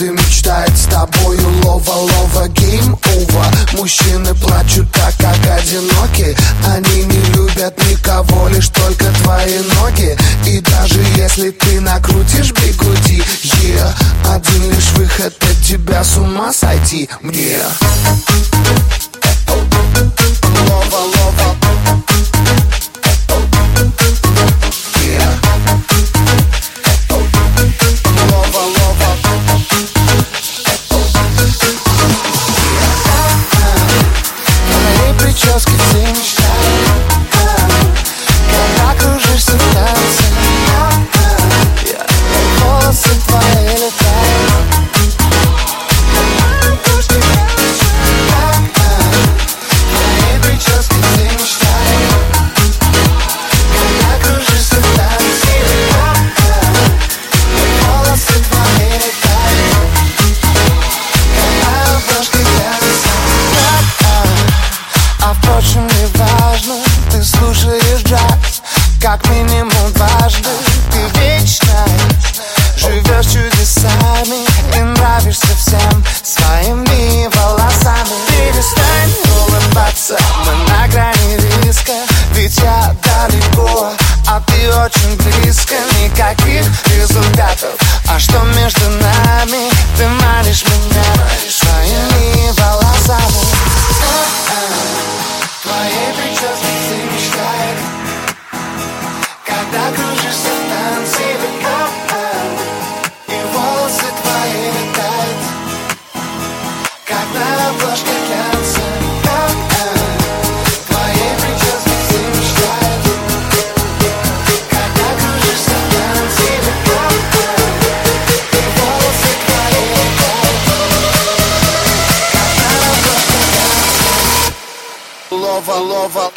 каждый мечтает с тобою. Лова, гейм овер. Мужчины плачут так, как одиноки. Они не любят никого, лишь только твои ноги. И даже если ты накрутишь бигуди, один лишь выход от тебя с ума сойти мне. Лова. Прически все мечтают, когда кружишься в танце. Волосы твои летают. Твои прически все мечтают, когда кружишься в танце. Волосы твои летают, когда обложки глянца. А впрочем, не важно, ты слушаешь джаз как минимум дважды. Ты вечно живешь чудесами и нравишься всем своими волосами. Перестань улыбаться, мы на грани риска, ведь я далеко, а ты очень близко. Никаких результатов, а что между нами? Ты манишь меня своими волосами. Твоей прически все мечтают, когда кружишься в танце. И волосы твои летают, как на обложке глянца. Твоей прически все мечтают, когда кружишься в танце. И волосы твои летают, как на обложке глянца. Лова.